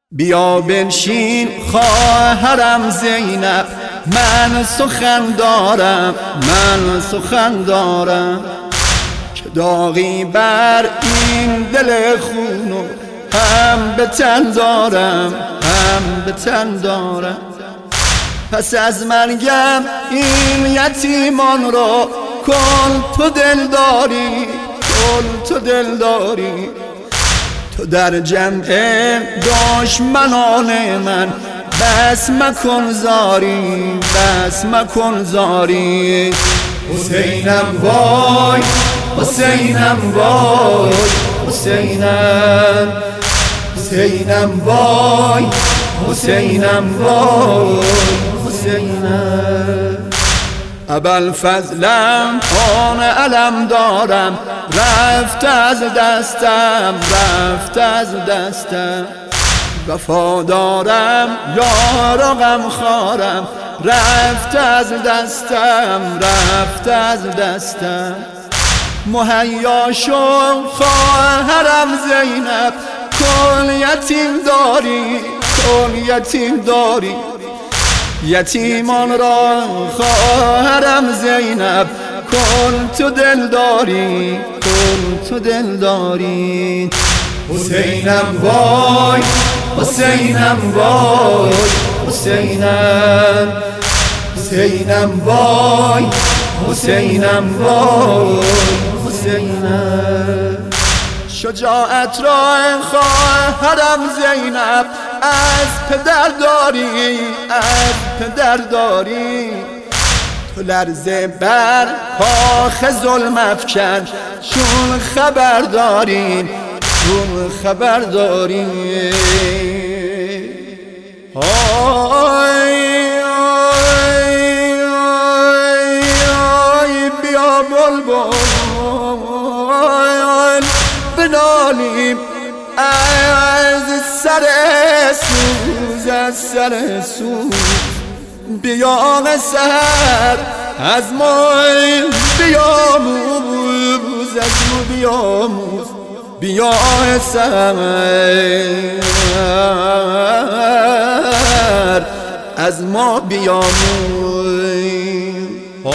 بیا بنشین خواهرم زینب، من سخن دارم که داغی بر این دل خونو هم به تن دارم پس از مرگم این یتیمان را کن تو دلداری تو در جمع دشمنان من بس مکن زاری حسینم وای حسینم وای حسینم وای ابوالفضلم آن علم دارم رفت از دستم وفادارم یار و غمخوارم رفت از دستم مهیا شو خواهرم زینب کن یتیم داری یتیمان را خواهرم زینب کن تو دلداری حسینم وای حسینم وای شجاعت را خواهرم زینب از پدر داری تو لرزه بر کاخ ظلم افکن چون خبر داری بیا بلبل بنالیم از سر سوز بیا سحر از ما بیاموز بیا سحر از ما بیاموز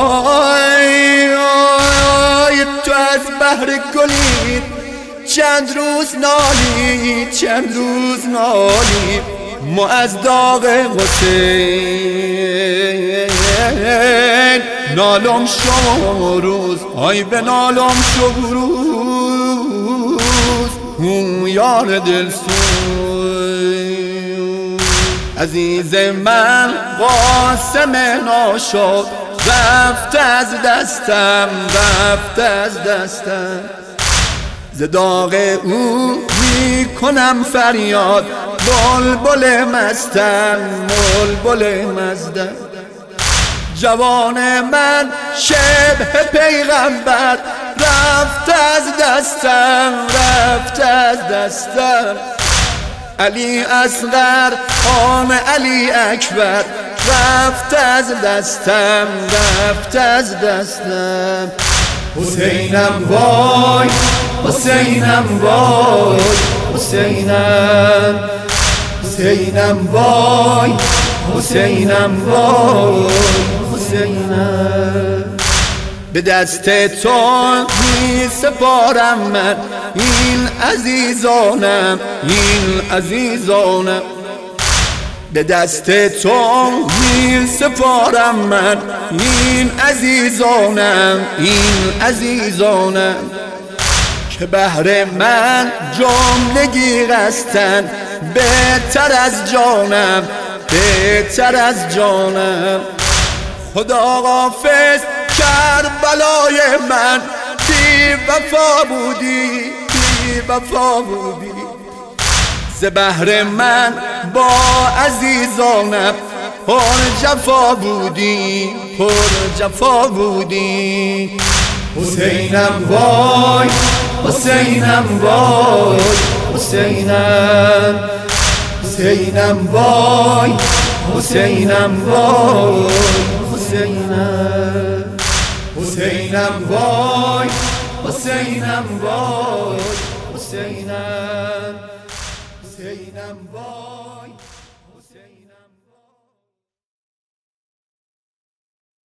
تو از بحر گلی چند روز نالی ما از داغ حسین نالم شو روز به نالم شو روز یار دلسوز عزیز من قاسم ناشد رفت از دستم ز داغ او میکنم فریاد بلبل مستم جوان من شبه پیغمبر رفت از دستم علی اصغر آن علی اکبر رفت از دستم حسینم وای حسینم به دست تو می سپارم من این عزیزانم به دست تو می سپارم من این عزیزانم که بهر من جملگی هستند بهتر از جانم خدا غافظ کربلای من بی وفا بودی ز بهر من با عزیزانم پر جفا بودی حسینم وای حسینم وای حسینم حسینم وای